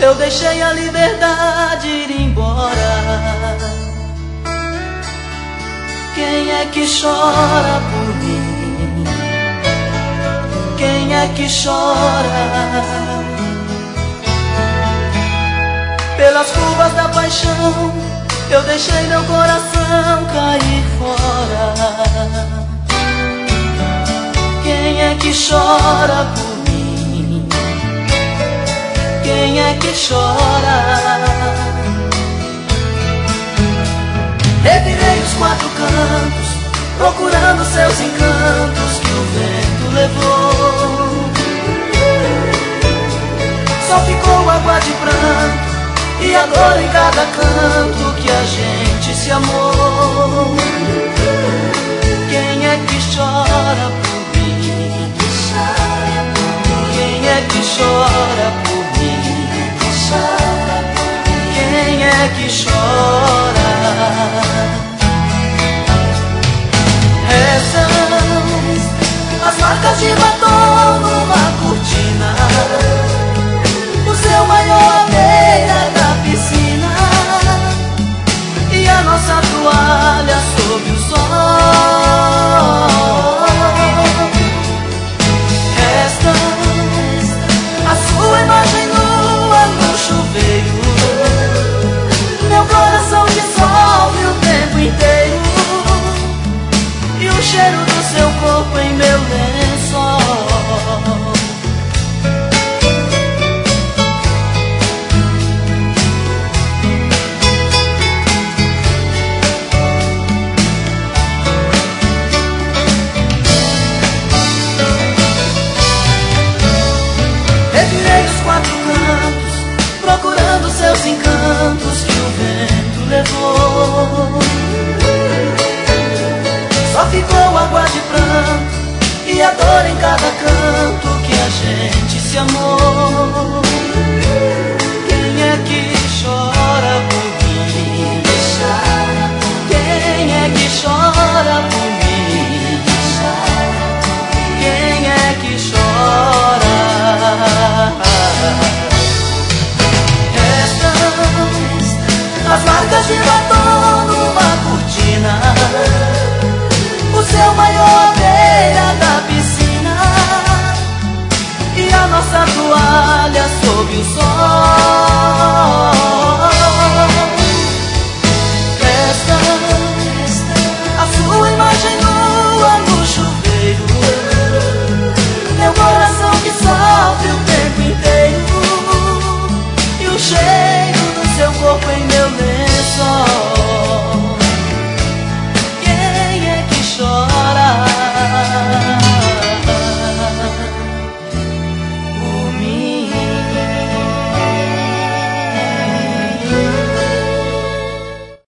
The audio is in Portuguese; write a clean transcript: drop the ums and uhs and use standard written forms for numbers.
eu deixei a liberdade ir embora. Quem é que chora por mim? Quem é que chora? Pelas curvas da paixão, eu deixei meu coração cair fora. Quem é que chora por mim? Quem é que chora? Revirei os quatro cantos, procurando seus encantos que o vento levou. Só ficou água de pranto e a dor em cada canto que a gente se amou. Quem é que chora por mim? Quem é que chora por mim? Quem é que chora? São as marcas de batom numa cortina, o seu maior à beira da piscina e a nossa toalha sob o sol. Restam a sua imagem nua no chuveiro, meu coração dissolve o tempo inteiro e o cheiro do seu corpo em meu lençol. Revirei os quatro cantos, procurando seus encantos que o vento levou. Só ficou água de pranto e a dor em cada canto que a gente se amou. Quem é que chora por mim? Quem é que chora por mim? Quem é que chora? Restam as marcas de batom numa cortina, o seu maior à beira da piscina e a nossa toalha sob o sol.